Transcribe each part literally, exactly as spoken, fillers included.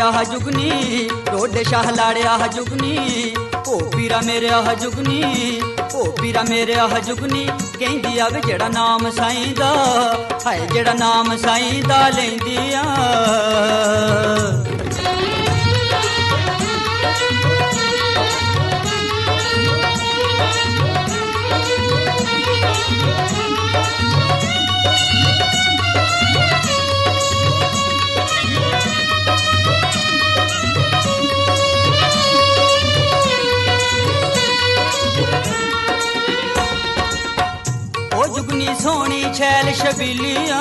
मेरे हा जुगनी रोडे शाह लाड़िया हा जुगनी ओ पीरा मेरे हा जुगनी ओ पीरा मेरे हा जुगनी कहंदी आवे जेड़ा नाम साईं दा हाय जेड़ा नाम साईं दा लैंदी आ जुगनी सोनी शैल शबीलिया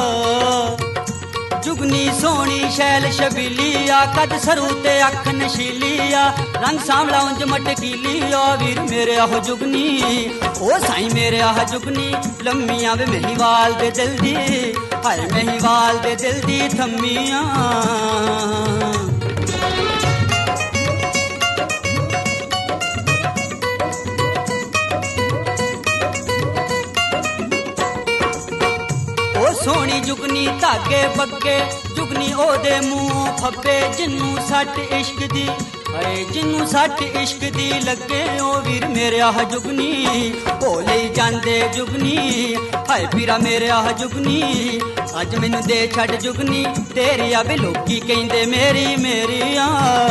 जुगनी सोनी शैल शबीलिया कद सरू ते अख नशीलिया रंग सांवला उंज मटकीलिया वीर मेरे आहो जुगनी ओ साईं मेरे आह जुगनी लम्मियां वे महिवाल दे दिल दी हाय महिवाल दे दिल दी थम्मियां सोनी जुगनी धागे बग्गे जुगनी ओदे मुंह फब्बे जिन्नू सट इश्क दी हाय जिन्नू सट इश्क दी लगे ओ वीर मेरे आह जुगनी भोले जांदे जुगनी हाय पीरा मेरे आह जुगनी अज मैनू दे छड़ जुगनी तेरी आ वे लोकी कहंदे मेरी मेरी आ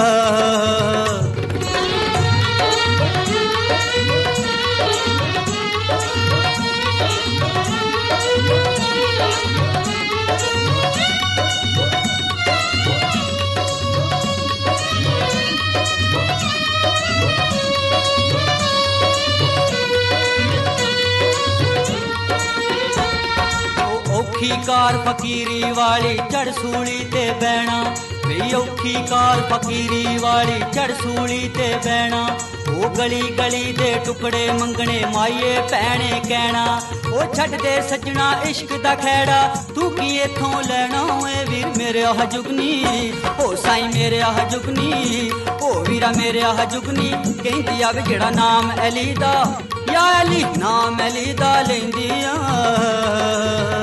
औखी कार फकीरी वाली चढ़ सूली ते बैणा वे औखी कार फकीरी वाली चढ़ सूली ते बैणा ओ गली गली दे टुकड़े मंगने माइए भैने कहना ओ छड़ दे सजना इश्क दा खैड़ा तू की इथों लैना ए वीर मेरे आह जुगनी ओ साईं मेरे आह जुगनी ओ वीरा मेरे आह जुगनी कहंदी आवे जेड़ा नाम अली दा या अली नाम अली दा लैंदी आ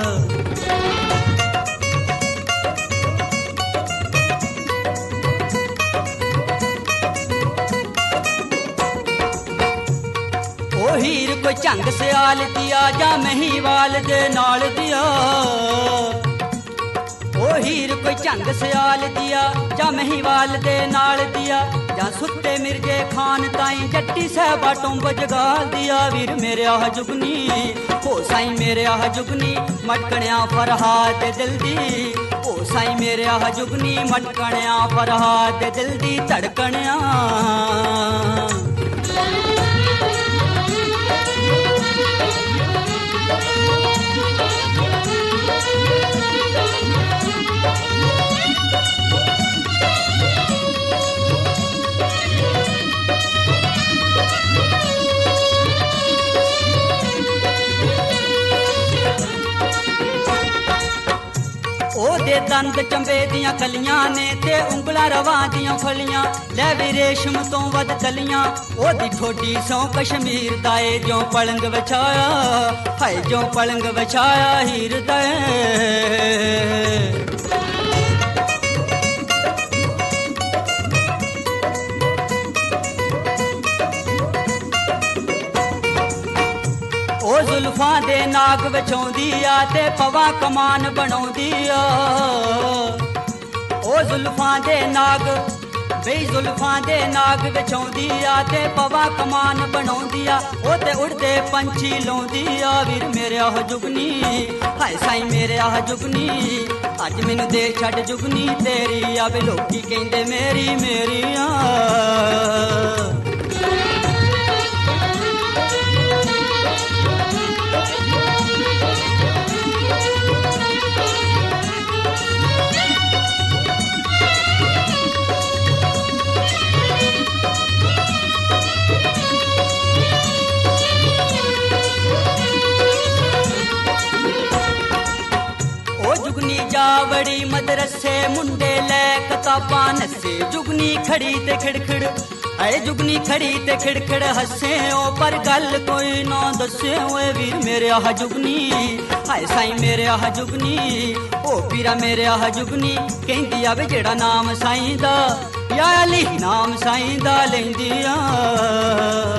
हीर कोई झंग सियाल दिया जा महिवाल दे नाल दिया ओ हीर कोई झंग सियाल दिया जा महिवाल दे नाल दिया जा सुत्ते मिर्जे खान ताई जट्टी साहबा टुंब जगाल दिया वीर मेरे आह जुगनी ओ साईं मेरे आह जुगनी मटकणिया फरहाद दे दिल दी ओ साईं मेरे आह जुगनी मटकणिया फरहाद दे दिल दी धड़कणिया ओदे दंद चंबे दियां कलियां ने ते उंगलां रवां दियां फलियां लै वी रेशम तो वध कलियां ओदी ठोडी सौ कश्मीर दाए जो पलंग विछाया हाय जो पलंग विछाया हीर दाए ओ जुल्फां दे नाग विछाउंदी आ ते पवा कमान बनाउंदी आ ओ जुल्फां दे नाग बेई जुल्फां दे नाग विछाउंदी आ ते पवा कमान बनाउंदी आ ओ ते उड़दे पंछी लाउंदी आ वीर मेरे आह जुगनी हाय साईं मेरे आह जुगनी अज मैनू दे छड़ जुगनी तेरी आ वे लोकी कहंदे मेरी मेरी आ बड़ी मदरसे मुंडे लै कताबां नसे जुगनी खड़ी ते खिड़खिड़ ऐ जुगनी खड़ी ते खिड़खिड़ हसे ओ पर गल कोई ना दसे ओए वीर मेरे आह जुगनी हाय साईं मेरे आह जुगनी ओ पीरा मेरे आह जुगनी कहंदी आवे जेड़ा नाम साईं दा या अली नाम साईं दा लैंदी आ